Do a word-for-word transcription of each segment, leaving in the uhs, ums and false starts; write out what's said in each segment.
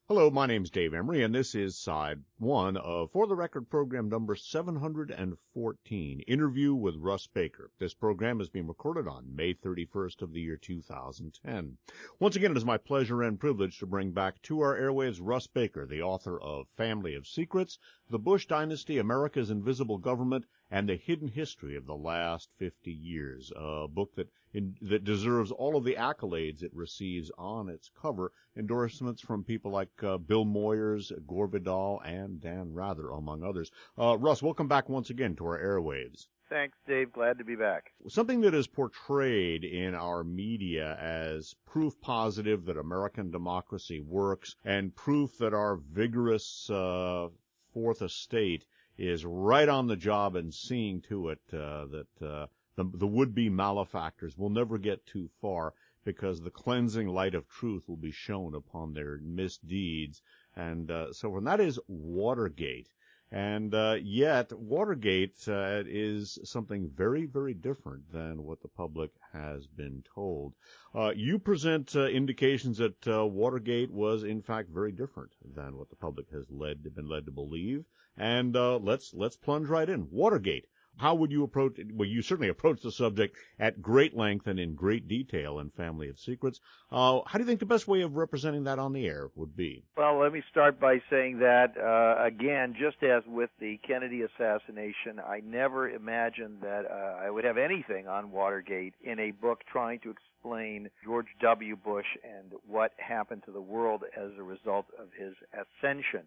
Hello, my name's Dave Emery, and this is side one of For the Record program number seven hundred fourteen, Interview with Russ Baker. This program is being recorded on May thirty-first of the year two thousand ten. Once again, it is my pleasure and privilege to bring back to our airwaves Russ Baker, the author of Family of Secrets, The Bush Dynasty, America's Invisible Government, and the Hidden History of the Last fifty years, a book that in, that deserves all of the accolades it receives on its cover, endorsements from people like uh, Bill Moyers, Gore Vidal, and Dan Rather, among others. Uh, Russ, welcome back once again to our airwaves. Thanks, Dave. Glad to be back. Something that is portrayed in our media as proof positive that American democracy works and proof that our vigorous uh, Fourth Estate is right on the job and seeing to it uh, that uh, the, the would-be malefactors will never get too far, because the cleansing light of truth will be shown upon their misdeeds. And uh, so and that is Watergate. And uh, yet, Watergate uh, is something very, very different than what the public has been told. Uh, you present uh, indications that uh, Watergate was, in fact, very different than what the public has led been led to believe. And uh, let's let's plunge right in. Watergate. How would you approach it? Well, you certainly approach the subject at great length and in great detail in Family of Secrets. Uh, how do you think the best way of representing that on the air would be? Well, let me start by saying that, uh, again, just as with the Kennedy assassination, I never imagined that uh, I would have anything on Watergate in a book trying to explain George W. Bush and what happened to the world as a result of his ascension.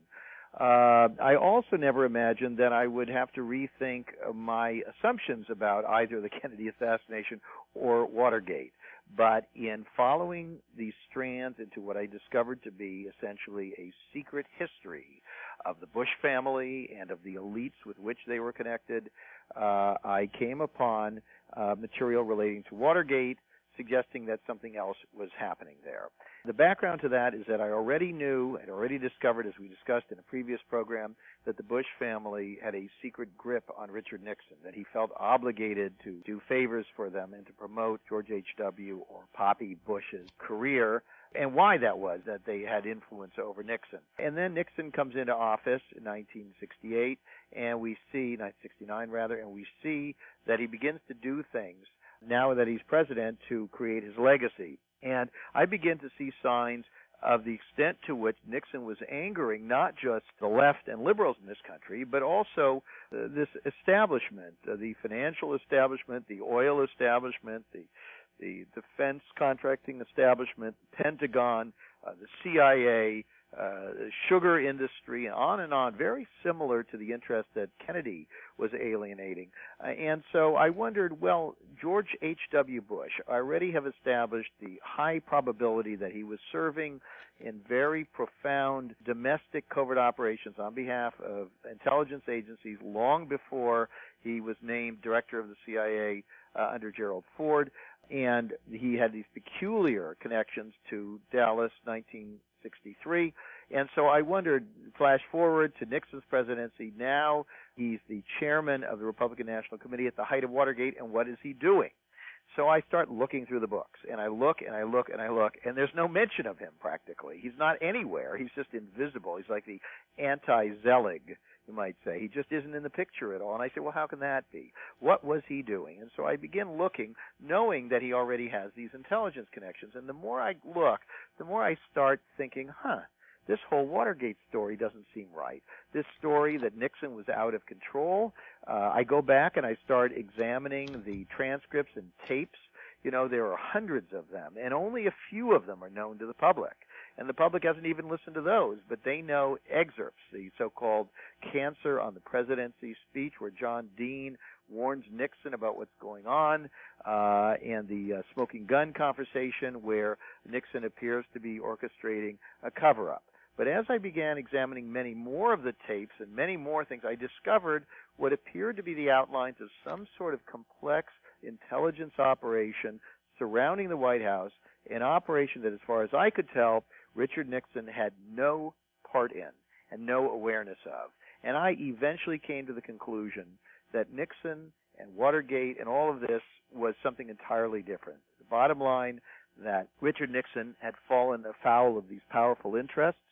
Uh, I also never imagined that I would have to rethink my assumptions about either the Kennedy assassination or Watergate. But in following these strands into what I discovered to be essentially a secret history of the Bush family and of the elites with which they were connected, uh, I came upon uh, material relating to Watergate, suggesting that something else was happening there. The background to that is that I already knew and already discovered, as we discussed in a previous program, that the Bush family had a secret grip on Richard Nixon, that he felt obligated to do favors for them and to promote George H W or Poppy Bush's career, and why that was, that they had influence over Nixon. And then Nixon comes into office in nineteen sixty-eight, and we see, nineteen sixty-nine rather, and we see that he begins to do things now that he's president to create his legacy. And I begin to see signs of the extent to which Nixon was angering not just the left and liberals in this country, but also uh, this establishment, uh, the financial establishment, the oil establishment, the the defense contracting establishment, Pentagon, uh, the C I A, uh, the sugar industry, and on and on, very similar to the interest that Kennedy was alienating. Uh, and so I wondered, well, George H W. Bush, I already have established the high probability that he was serving in very profound domestic covert operations on behalf of intelligence agencies long before he was named director of the C I A uh, under Gerald Ford. And he had these peculiar connections to Dallas, nineteen sixty-three. And so I wondered, flash forward to Nixon's presidency. Now he's the chairman of the Republican National Committee at the height of Watergate, and what is he doing? So I start looking through the books, and I look and I look and I look, and there's no mention of him practically. He's not anywhere. He's just invisible. He's like the anti-Zelig, you might say. He just isn't in the picture at all. And I say, well, how can that be? What was he doing? And so I begin looking, knowing that he already has these intelligence connections. And the more I look, the more I start thinking, huh, this whole Watergate story doesn't seem right. This story that Nixon was out of control. Uh, I go back and I start examining the transcripts and tapes. You know, there are hundreds of them, and only a few of them are known to the public. And the public hasn't even listened to those, but they know excerpts, the so-called Cancer on the Presidency speech where John Dean warns Nixon about what's going on, uh, and the uh, smoking gun conversation where Nixon appears to be orchestrating a cover-up. But as I began examining many more of the tapes and many more things, I discovered what appeared to be the outlines of some sort of complex intelligence operation surrounding the White House, an operation that, as far as I could tell, Richard Nixon had no part in and no awareness of. And I eventually came to the conclusion that Nixon and Watergate and all of this was something entirely different. The bottom line, that Richard Nixon had fallen afoul of these powerful interests,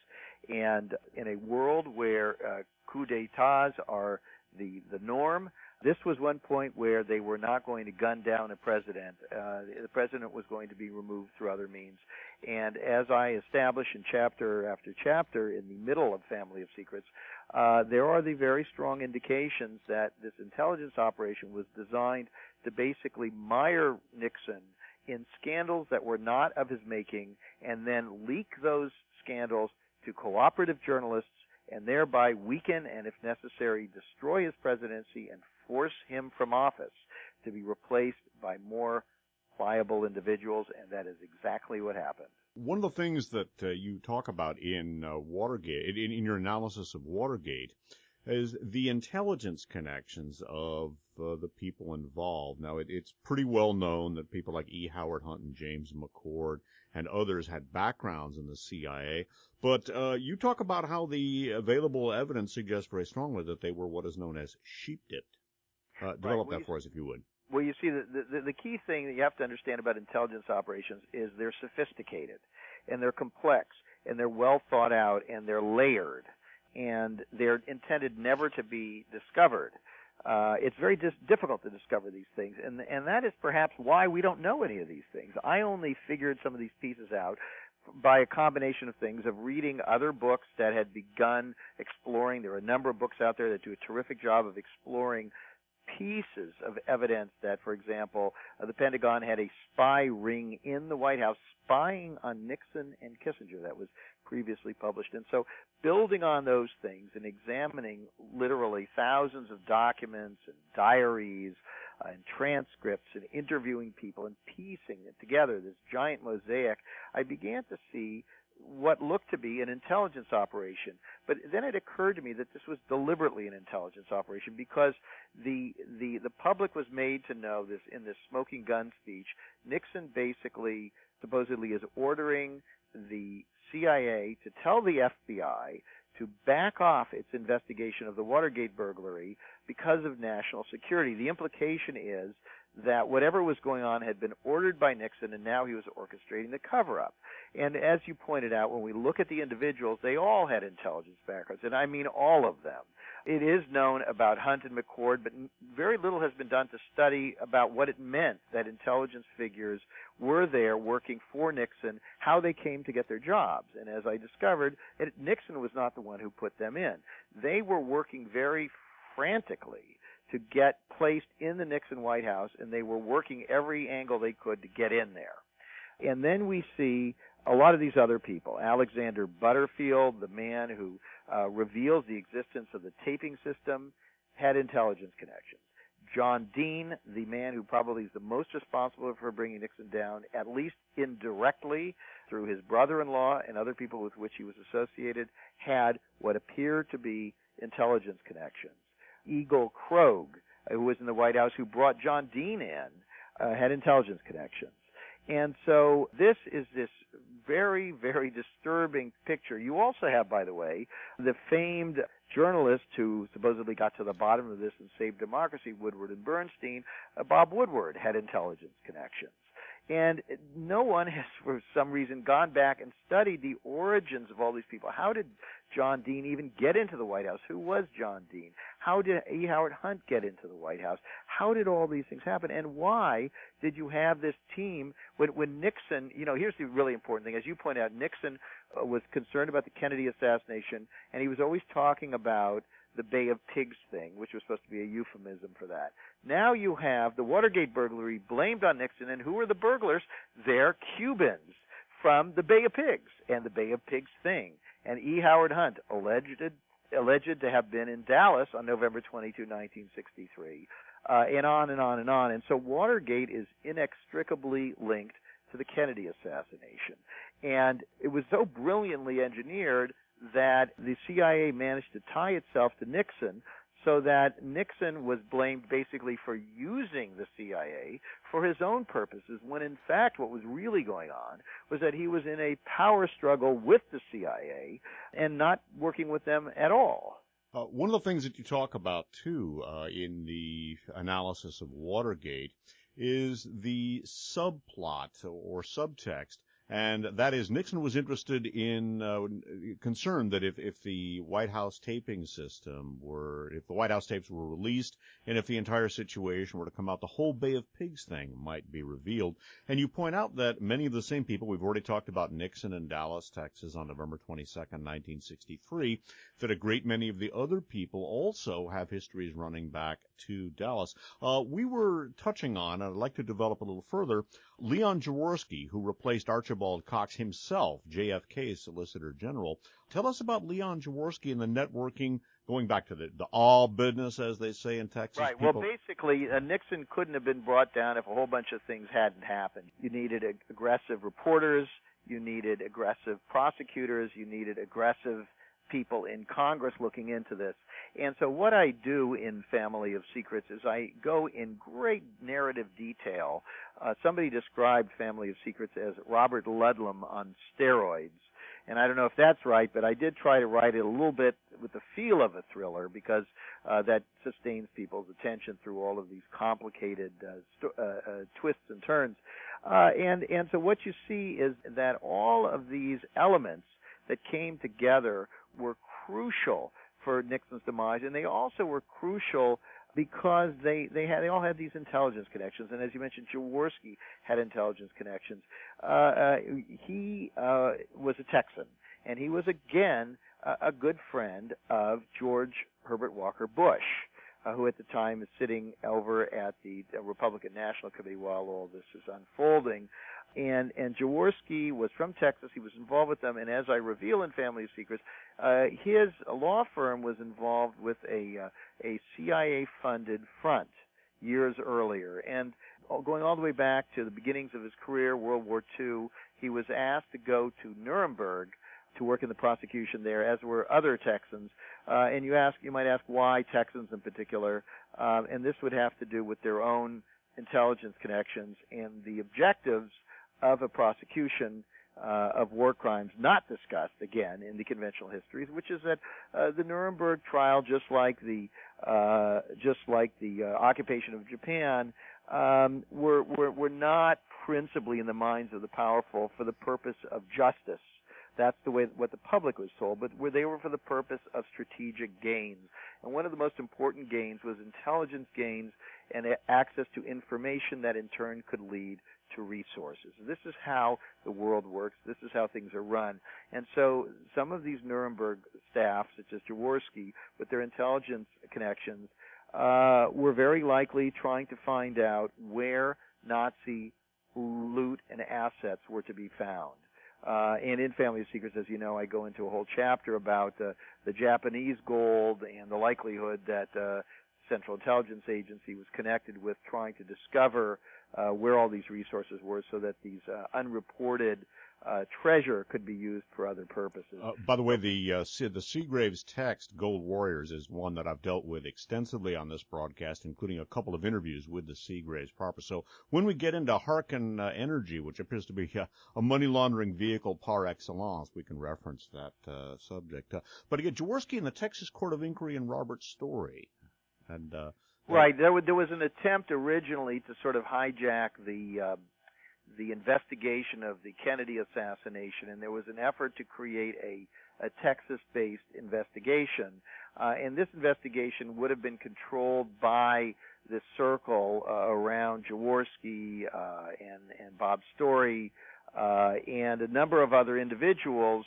And in a world where uh, coups d'etats are the, the norm, this was one point where they were not going to gun down a president. Uh, the president was going to be removed through other means. And as I establish in chapter after chapter in the middle of Family of Secrets, uh, there are the very strong indications that this intelligence operation was designed to basically mire Nixon in scandals that were not of his making and then leak those scandals to cooperative journalists and thereby weaken and, if necessary, destroy his presidency and force him from office to be replaced by more pliable individuals, and that is exactly what happened. One of the things that uh, you talk about in uh, Watergate, in, in your analysis of Watergate, is the intelligence connections of uh, the people involved. Now, it, it's pretty well known that people like E. Howard Hunt and James McCord and others had backgrounds in the C I A, but uh, you talk about how the available evidence suggests very strongly that they were what is known as sheep-dipped. Uh, develop right. that for us, if you would. Well, you see, the, the, the key thing that you have to understand about intelligence operations is they're sophisticated, and they're complex, and they're well thought out, and they're layered, and they're intended never to be discovered. Uh, it's very dis- difficult to discover these things, and and that is perhaps why we don't know any of these things. I only figured some of these pieces out by a combination of things, of reading other books that had begun exploring. There are a number of books out there that do a terrific job of exploring pieces of evidence that, for example, uh, the Pentagon had a spy ring in the White House spying on Nixon and Kissinger that was previously published. And so building on those things and examining literally thousands of documents and diaries uh, and transcripts and interviewing people and piecing it together, this giant mosaic, I began to see what looked to be an intelligence operation. But then it occurred to me that this was deliberately an intelligence operation because the the the public was made to know this in this smoking gun speech. Nixon basically supposedly is ordering the C I A to tell the F B I to back off its investigation of the Watergate burglary because of national security. The implication is that whatever was going on had been ordered by Nixon, and now he was orchestrating the cover-up. And as you pointed out, when we look at the individuals, they all had intelligence backgrounds, and I mean all of them. It is known about Hunt and McCord, but very little has been done to study about what it meant that intelligence figures were there working for Nixon, how they came to get their jobs. And as I discovered, it, Nixon was not the one who put them in. They were working very frantically to get placed in the Nixon White House, and they were working every angle they could to get in there. And then we see a lot of these other people. Alexander Butterfield, the man who uh, reveals the existence of the taping system, had intelligence connections. John Dean, the man who probably is the most responsible for bringing Nixon down, at least indirectly through his brother-in-law and other people with which he was associated, had what appeared to be intelligence connections. Eagle Krogh, who was in the White House, who brought John Dean in, uh, had intelligence connections. And so this is this very, very disturbing picture. You also have, by the way, the famed journalist who supposedly got to the bottom of this and saved democracy, Woodward and Bernstein. uh, Bob Woodward had intelligence connections. And no one has, for some reason, gone back and studied the origins of all these people. How did John Dean even get into the White House? Who was John Dean? How did E. Howard Hunt get into the White House? How did all these things happen? And why did you have this team when, when Nixon, you know, here's the really important thing. As you point out, Nixon uh, was concerned about the Kennedy assassination, and he was always talking about the Bay of Pigs thing, which was supposed to be a euphemism for that. Now you have the Watergate burglary blamed on Nixon, and who are the burglars? They're Cubans from the Bay of Pigs and the Bay of Pigs thing. And E. Howard Hunt, alleged alleged to have been in Dallas on November twenty-second, nineteen sixty-three, uh, and on and on and on. And so Watergate is inextricably linked to the Kennedy assassination. And it was so brilliantly engineered that the C I A managed to tie itself to Nixon so that Nixon was blamed basically for using the C I A for his own purposes, when in fact what was really going on was that he was in a power struggle with the C I A and not working with them at all. Uh, one of the things that you talk about, too, uh, in the analysis of Watergate is the subplot or subtext And that is, Nixon was interested in, uh, concerned that if, if the White House taping system were, if the White House tapes were released, and if the entire situation were to come out, the whole Bay of Pigs thing might be revealed. And you point out that many of the same people, we've already talked about Nixon in Dallas, Texas on November twenty-second, nineteen sixty-three, that a great many of the other people also have histories running back to Dallas. Uh, we were touching on, and I'd like to develop a little further, Leon Jaworski, who replaced Archibald Cox himself, J F K's Solicitor General. Tell us about Leon Jaworski and the networking, going back to the, the all business, as they say in Texas. Right. People... Well, basically, uh, Nixon couldn't have been brought down if a whole bunch of things hadn't happened. You needed ag- aggressive reporters. You needed aggressive prosecutors. You needed aggressive people in Congress looking into this. And so what I do in Family of Secrets is I go in great narrative detail. Uh, somebody described Family of Secrets as Robert Ludlum on steroids. And I don't know if that's right, but I did try to write it a little bit with the feel of a thriller because uh, that sustains people's attention through all of these complicated uh, st- uh, uh, twists and turns. Uh, and, and so what you see is that all of these elements that came together were crucial for Nixon's demise, and they also were crucial because they they had they all had these intelligence connections. And as you mentioned, Jaworski had intelligence connections. Uh, uh, he uh, was a Texan, and he was again a, a good friend of George Herbert Walker Bush, uh, who at the time is sitting over at the Republican National Committee while all this is unfolding. And and Jaworski was from Texas. He was involved with them, and as I reveal in Family of Secrets, uh, his law firm was involved with a uh, a C I A-funded front years earlier. And going all the way back to the beginnings of his career, World War Two, he was asked to go to Nuremberg to work in the prosecution there, as were other Texans. Uh, and you ask, you might ask, why Texans in particular? Um, and this would have to do with their own intelligence connections and the objectives of a prosecution uh, of war crimes not discussed, again, in the conventional histories, which is that uh, the Nuremberg trial, just like the uh, just like the uh, occupation of Japan, um, were, were were not principally in the minds of the powerful for the purpose of justice. That's the way what the public was told, but where they were for the purpose of strategic gains. And one of the most important gains was intelligence gains and access to information that in turn could lead to resources. This is how the world works. This is how things are run. And so some of these Nuremberg staff, such as Jaworski, with their intelligence connections, uh, were very likely trying to find out where Nazi loot and assets were to be found. Uh, and in Family of Secrets, as you know, I go into a whole chapter about uh, the Japanese gold and the likelihood that uh, Central Intelligence Agency was connected with trying to discover uh, where all these resources were so that these uh, unreported uh, treasure could be used for other purposes. Uh, by the way, the uh, the Seagraves text, Gold Warriors, is one that I've dealt with extensively on this broadcast, including a couple of interviews with the Seagraves proper. So when we get into Harken uh, Energy, which appears to be uh, a money laundering vehicle par excellence, we can reference that uh, subject. Uh, but again, Jaworski and the Texas Court of Inquiry and Robert Story. And uh, Right. There was, there was an attempt originally to sort of hijack the uh, the investigation of the Kennedy assassination, and there was an effort to create a, a Texas-based investigation. Uh, and this investigation would have been controlled by this circle uh, around Jaworski uh, and, and Bob Story uh, and a number of other individuals,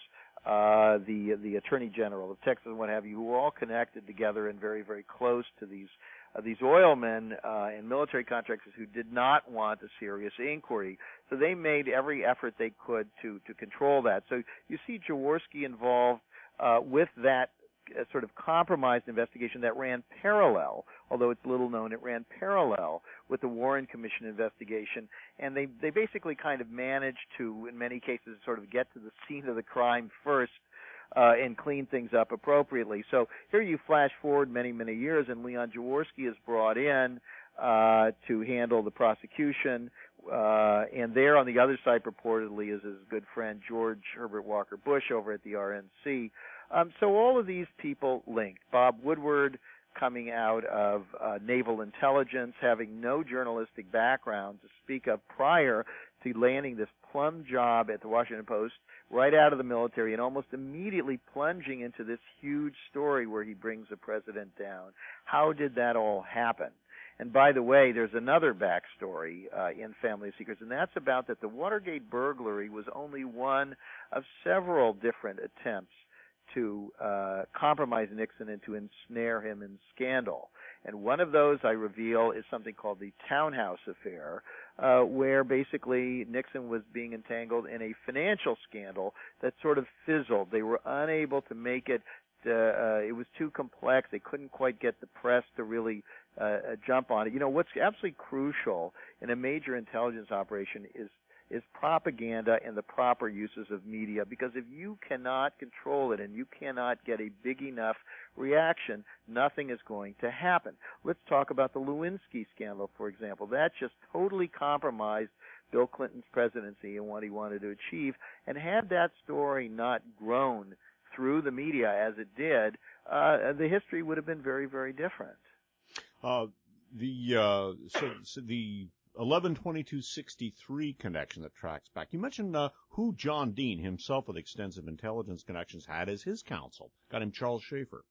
uh, the the Attorney General of Texas and what have you, who were all connected together and very, very close to these uh, these oilmen uh, and military contractors who did not want a serious inquiry. So they made every effort they could to to control that. So you see Jaworski involved uh, with that uh, sort of compromised investigation that ran parallel, although it's little known, it ran parallel with the Warren Commission investigation. And they, they basically kind of managed to, in many cases, sort of get to the scene of the crime first uh, and clean things up appropriately. So here you flash forward many, many years, and Leon Jaworski is brought in uh, to handle the prosecution. Uh, and there on the other side purportedly is his good friend George Herbert Walker Bush over at the R N C. Um, so all of these people linked. Bob Woodward, coming out of uh, naval intelligence, having no journalistic background to speak of prior to landing this plum job at the Washington Post right out of the military and almost immediately plunging into this huge story where he brings the president down. How did that all happen? And by the way, there's another backstory uh, in Family of Secrets, and that's about that the Watergate burglary was only one of several different attempts to uh, compromise Nixon and to ensnare him in scandal. And one of those, I reveal, is something called the Townhouse Affair, uh, where basically Nixon was being entangled in a financial scandal that sort of fizzled. They were unable to make it. Uh, uh, it was too complex. They couldn't quite get the press to really uh, jump on it. You know, what's absolutely crucial in a major intelligence operation is is propaganda and the proper uses of media, because if you cannot control it and you cannot get a big enough reaction, nothing is going to happen. Let's talk about the Lewinsky scandal, for example. That just totally compromised Bill Clinton's presidency and what he wanted to achieve. And had that story not grown through the media as it did, uh, the history would have been very, very different. Uh, the uh, so, so the eleven twenty-two sixty-three connection that tracks back. You mentioned uh, who John Dean, himself with extensive intelligence connections, had as his counsel. Got him Charles Schaefer.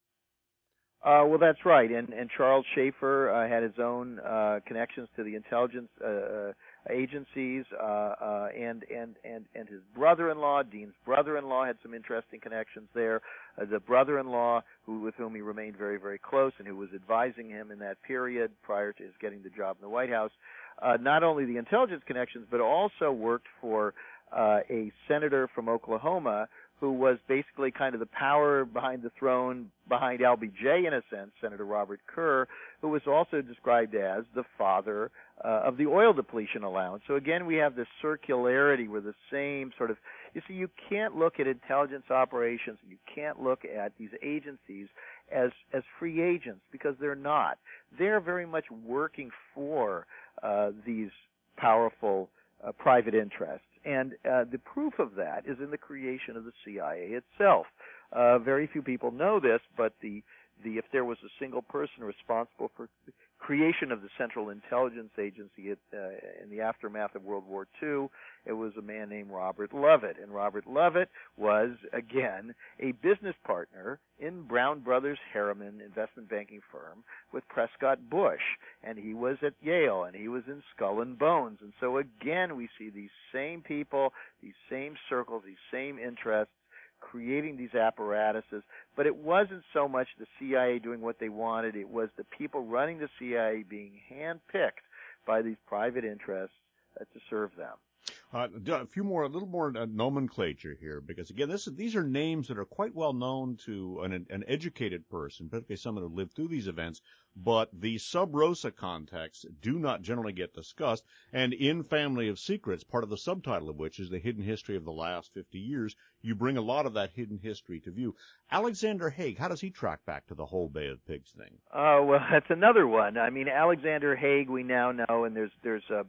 Uh, well, that's right. And, and Charles Schaefer uh, had his own uh, connections to the intelligence uh, agencies, uh, uh, and, and, and, and his brother-in-law, Dean's brother-in-law, had some interesting connections there. Uh, the brother-in-law, who with whom he remained very, very close and who was advising him in that period prior to his getting the job in the White House, uh, not only the intelligence connections, but also worked for uh, a senator from Oklahoma who was basically kind of the power behind the throne, behind L B J in a sense, Senator Robert Kerr, who was also described as the father uh, of the oil depletion allowance. So again, we have this circularity where the same sort of, you see, you can't look at intelligence operations, you can't look at these agencies as, as free agents, because they're not. They're very much working for uh, these powerful uh, private interests. And uh, the proof of that is in the creation of the C I A itself. Uh, very few people know this, but the, the if there was a single person responsible for the creation of the Central Intelligence Agency at, uh, in the aftermath of World War Two, it was a man named Robert Lovett. And Robert Lovett was, again, a business partner in Brown Brothers Harriman investment banking firm with Prescott Bush. And he was at Yale, and he was in Skull and Bones. And so, again, we see these same people, these same circles, these same interests, creating these apparatuses. But it wasn't so much the C I A doing what they wanted. It was the people running the C I A being handpicked by these private interests uh, to serve them. Uh, a few more, a little more uh, nomenclature here, because again, this is, these are names that are quite well known to an, an educated person, particularly someone who lived through these events, but the sub rosa contexts do not generally get discussed. And in Family of Secrets, part of the subtitle of which is the hidden history of the last fifty years, you bring a lot of that hidden history to view. Alexander Haig, how does he track back to the whole Bay of Pigs thing? Oh, uh, well, that's another one. I mean, Alexander Haig, we now know, and there's there's a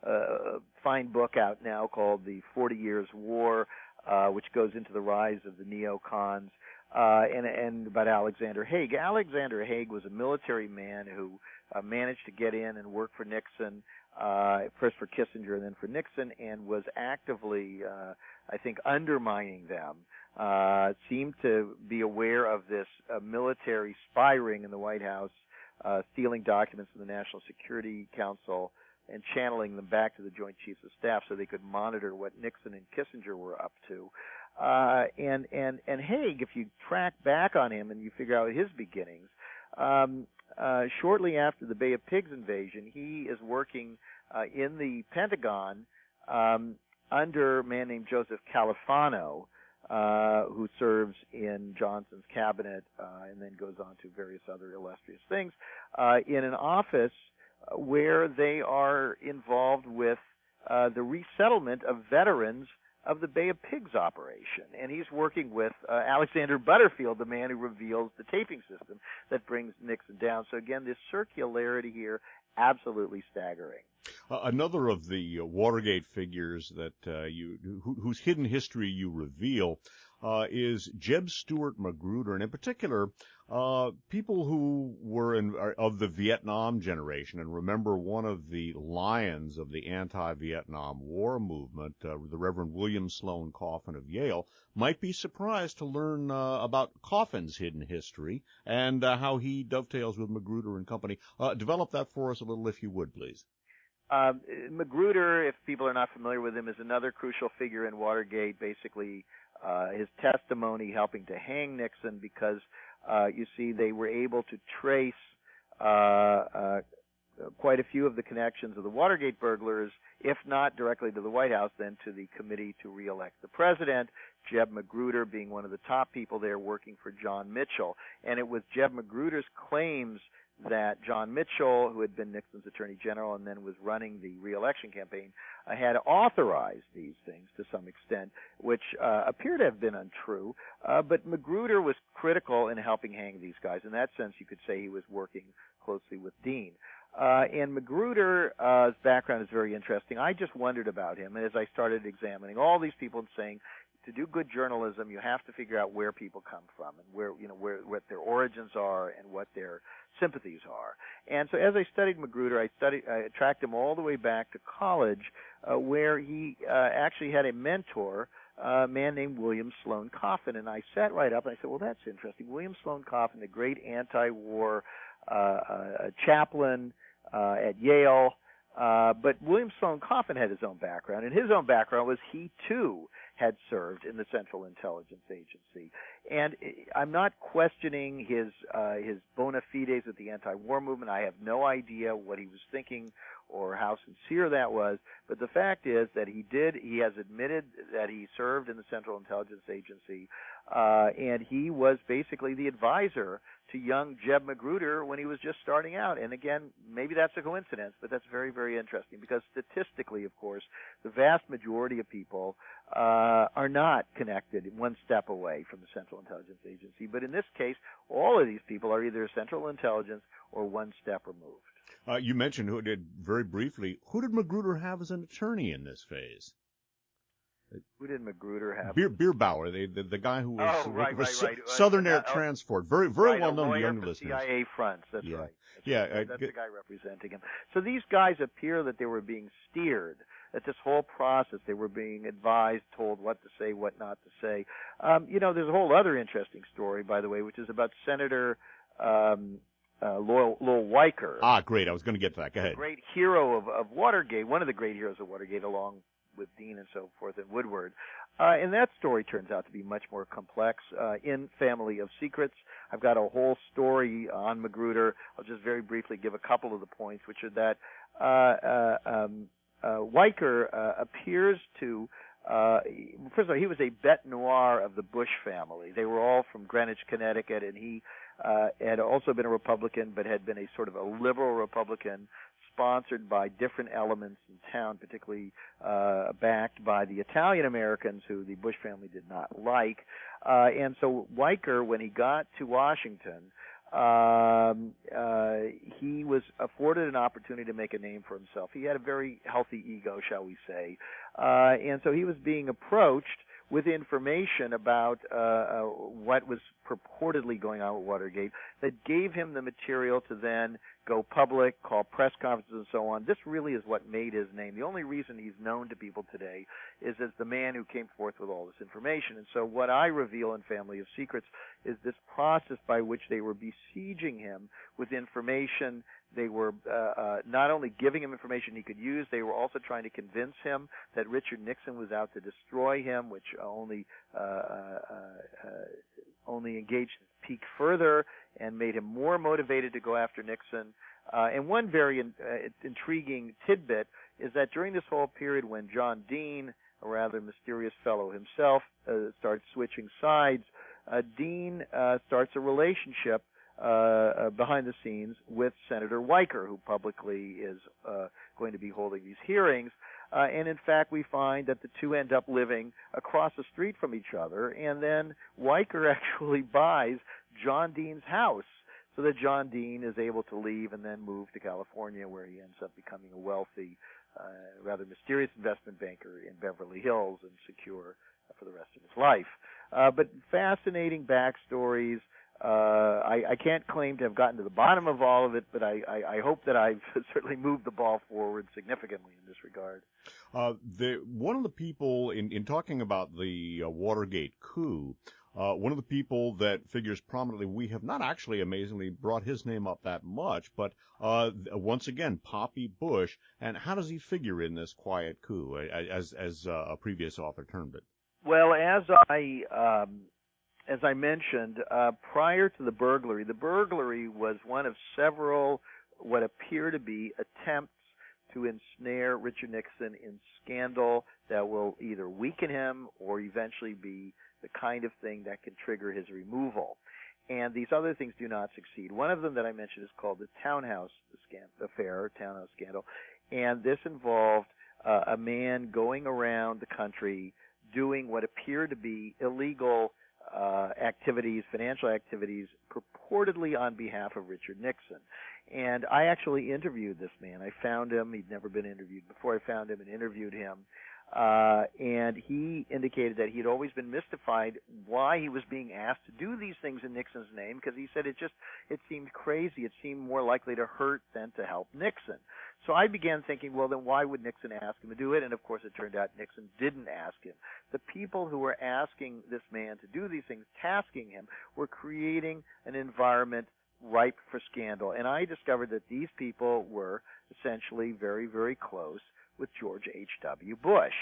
a fine book out now called The Forty Years' War, uh, which goes into the rise of the neocons, uh, and, and about Alexander Haig. Alexander Haig was a military man who uh, managed to get in and work for Nixon, uh, first for Kissinger and then for Nixon, and was actively, uh, I think, undermining them. Uh, seemed to be aware of this uh, military spy ring in the White House, uh, stealing documents from the National Security Council, and channeling them back to the Joint Chiefs of Staff so they could monitor what Nixon and Kissinger were up to. Uh, and, and, and Haig, if you track back on him and you figure out his beginnings, um, uh, shortly after the Bay of Pigs invasion, he is working uh, in the Pentagon um, under a man named Joseph Califano, uh, who serves in Johnson's cabinet uh, and then goes on to various other illustrious things, uh, in an office where they are involved with uh, the resettlement of veterans of the Bay of Pigs operation. And he's working with uh, Alexander Butterfield, the man who reveals the taping system that brings Nixon down. So again, this circularity here, absolutely staggering. Uh, another of the uh, Watergate figures that uh, you who, whose hidden history you reveal uh, is Jeb Stuart Magruder, and in particular, uh, people who were in, are of the Vietnam generation and remember one of the lions of the anti-Vietnam War movement, uh, the Reverend William Sloane Coffin of Yale, might be surprised to learn uh, about Coffin's hidden history and uh, how he dovetails with Magruder and company. Uh, develop that for us a little, if you would, please. Um, Magruder, if people are not familiar with him, is another crucial figure in Watergate, basically uh, his testimony helping to hang Nixon because, uh, you see, they were able to trace uh, uh, quite a few of the connections of the Watergate burglars, if not directly to the White House, then to the committee to reelect the president, Jeb Magruder being one of the top people there working for John Mitchell. And it was Jeb Magruder's claims that John Mitchell, who had been Nixon's attorney general and then was running the reelection campaign, uh, had authorized these things to some extent, which uh, appear to have been untrue. Uh, but Magruder was critical in helping hang these guys. In that sense, you could say he was working closely with Dean. Uh, and Magruder's uh, background is very interesting. I just wondered about him, and as I started examining all these people and saying, to do good journalism, you have to figure out where people come from and where, you know, where, what their origins are and what their sympathies are. And so as I studied Magruder, I studied, I tracked him all the way back to college, uh, where he uh, actually had a mentor, uh, a man named William Sloane Coffin. And I sat right up and I said, well, that's interesting. William Sloane Coffin, the great anti-war uh, uh, chaplain uh, at Yale. Uh, but William Sloane Coffin had his own background, and his own background was he, too, had served in the Central Intelligence Agency. And I'm not questioning his uh, his bona fides with the anti-war movement. I have no idea what he was thinking or how sincere that was. But the fact is that he did, he has admitted that he served in the Central Intelligence Agency, uh, and he was basically the advisor to young Jeb Magruder when he was just starting out. And again, maybe that's a coincidence, but that's very, very interesting because statistically, of course, the vast majority of people uh, are not connected one step away from the Central Intelligence Agency. But in this case, all of these people are either Central Intelligence or one step removed. Uh, you mentioned who did very briefly. Who did Magruder have as an attorney in this phase? Who did Magruder have? Beer, Bierbauer, the, the the guy who was oh, right, right, right. Southern uh, Air uh, Transport, very very right, well known to lawyer young for listeners. C I A fronts. That's yeah. right. That's yeah, right. uh, that's g- the guy representing him. So these guys appear that they were being steered. That this whole process, they were being advised, told what to say, what not to say. Um, you know, there's a whole other interesting story, by the way, which is about Senator um, uh, Lowell, Lowell Weicker. Ah, great. I was going to get to that. Go ahead. The great hero of, of Watergate, one of the great heroes of Watergate, along with Dean and so forth and Woodward. Uh, and that story turns out to be much more complex. Uh, in Family of Secrets, I've got a whole story on Magruder. I'll just very briefly give a couple of the points, which are that uh, uh, um, uh, Weicker uh, appears to, uh, first of all, he was a bête noire of the Bush family. They were all from Greenwich, Connecticut, and he uh, had also been a Republican, but had been a sort of a liberal Republican, sponsored by different elements in town, particularly uh, backed by the Italian Americans who the Bush family did not like. Uh, and so Weicker, when he got to Washington, um, uh, he was afforded an opportunity to make a name for himself. He had a very healthy ego, shall we say. Uh, and so he was being approached with information about uh, uh, what was purportedly going on with Watergate that gave him the material to then go public, call press conferences and so on. This really is what made his name. The only reason he's known to people today is as the man who came forth with all this information. And so what I reveal in Family of Secrets is this process by which they were besieging him with information. They were uh, uh, not only giving him information he could use, they were also trying to convince him that Richard Nixon was out to destroy him, which only uh, uh, uh, only engaged his peak further and made him more motivated to go after Nixon. Uh, and one very in, uh, intriguing tidbit is that during this whole period when John Dean, a rather mysterious fellow himself, uh, starts switching sides, uh, Dean uh, starts a relationship uh, uh, behind the scenes with Senator Weicker, who publicly is uh, going to be holding these hearings. Uh, and in fact, we find that the two end up living across the street from each other, and then Weicker actually buys John Dean's house so that John Dean is able to leave and then move to California, where he ends up becoming a wealthy, uh, rather mysterious investment banker in Beverly Hills and secure for the rest of his life. Uh, but fascinating backstories. Uh, I, I can't claim to have gotten to the bottom of all of it, but I, I, I hope that I've certainly moved the ball forward significantly in this regard. Uh, the, one of the people, in, in talking about the uh, Watergate coup, uh, one of the people that figures prominently, we have not actually amazingly brought his name up that much, but uh, once again, Poppy Bush. And how does he figure in this quiet coup, as, as uh, a previous author termed it? Well, as I... Um, As I mentioned, uh, prior to the burglary, the burglary was one of several what appear to be attempts to ensnare Richard Nixon in scandal that will either weaken him or eventually be the kind of thing that can trigger his removal. And these other things do not succeed. One of them that I mentioned is called the Townhouse Affair, Townhouse Scandal, and this involved uh, a man going around the country doing what appeared to be illegal Uh, activities, financial activities, purportedly on behalf of Richard Nixon. And I actually interviewed this man. I found him. He'd never been interviewed before. I found him and interviewed him. Uh, and he indicated that he'd always been mystified why he was being asked to do these things in Nixon's name, because he said it just, it seemed crazy. It seemed more likely to hurt than to help Nixon. So I began thinking, well, then why would Nixon ask him to do it? And of course, it turned out Nixon didn't ask him. The people who were asking this man to do these things, tasking him, were creating an environment ripe for scandal. And I discovered that these people were essentially very, very close with George H W. Bush.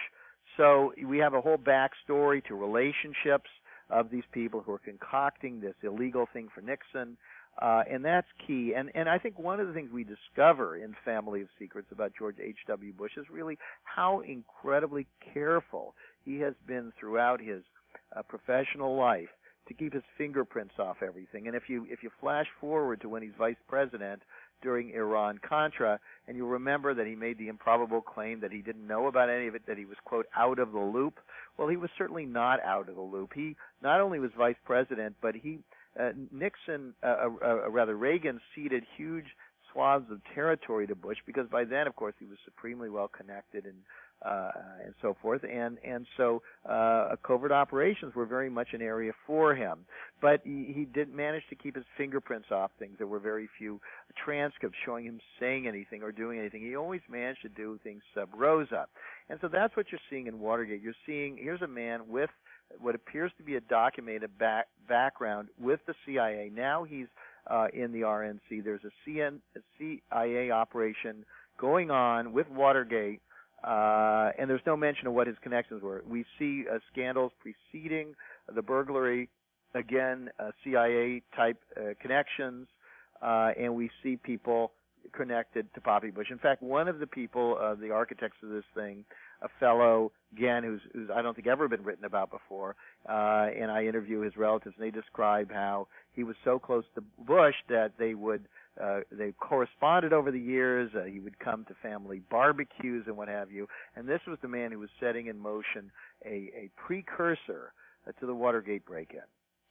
So we have a whole backstory to relationships of these people who are concocting this illegal thing for Nixon. Uh, and that's key. And, and I think one of the things we discover in Family of Secrets about George H W. Bush is really how incredibly careful he has been throughout his uh, professional life to keep his fingerprints off everything. And if you if you flash forward to when he's vice president during Iran-Contra, and you remember that he made the improbable claim that he didn't know about any of it, that he was, quote, out of the loop. Well, he was certainly not out of the loop. He not only was vice president, but he Uh, Nixon, uh, uh, rather Reagan, ceded huge swaths of territory to Bush because by then, of course, he was supremely well connected and uh, and so forth, and and so uh, covert operations were very much an area for him. But he, he did manage to keep his fingerprints off things. There were very few transcripts showing him saying anything or doing anything. He always managed to do things sub rosa, and so that's what you're seeing in Watergate. You're seeing here's a man with what appears to be a documented back, background with the C I A. Now he's uh, in the R N C. There's a, C N, a C I A operation going on with Watergate, uh, and there's no mention of what his connections were. We see uh, scandals preceding the burglary, again, uh, C I A-type uh, connections, uh, and we see people connected to Poppy Bush. In fact, one of the people, uh, the architects of this thing, a fellow, again, who's, who's I don't think ever been written about before, uh, and I interview his relatives, and they describe how he was so close to Bush that they would, uh, they corresponded over the years. Uh, he would come to family barbecues and what have you, and this was the man who was setting in motion a, a precursor uh, to the Watergate break-in.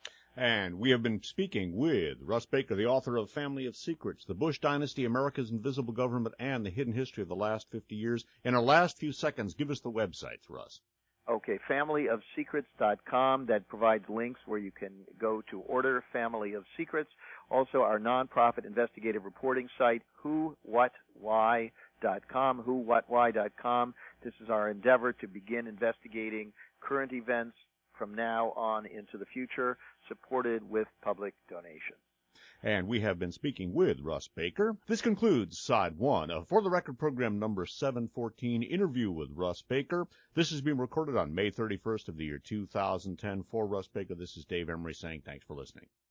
And we have been speaking with Russ Baker, the author of Family of Secrets, The Bush Dynasty, America's Invisible Government, and the Hidden History of the Last fifty years. In our last few seconds, give us the websites, Russ. Okay, family of secrets dot com. That provides links where you can go to order Family of Secrets. Also, our nonprofit investigative reporting site, who what why dot com, who what why dot com. This is our endeavor to begin investigating current events from now on into the future, supported with public donations. And we have been speaking with Russ Baker. This concludes Side one of For the Record program number seven fourteen, Interview with Russ Baker. This has been recorded on May thirty-first of the year two thousand ten. For Russ Baker, this is Dave Emery saying thanks for listening.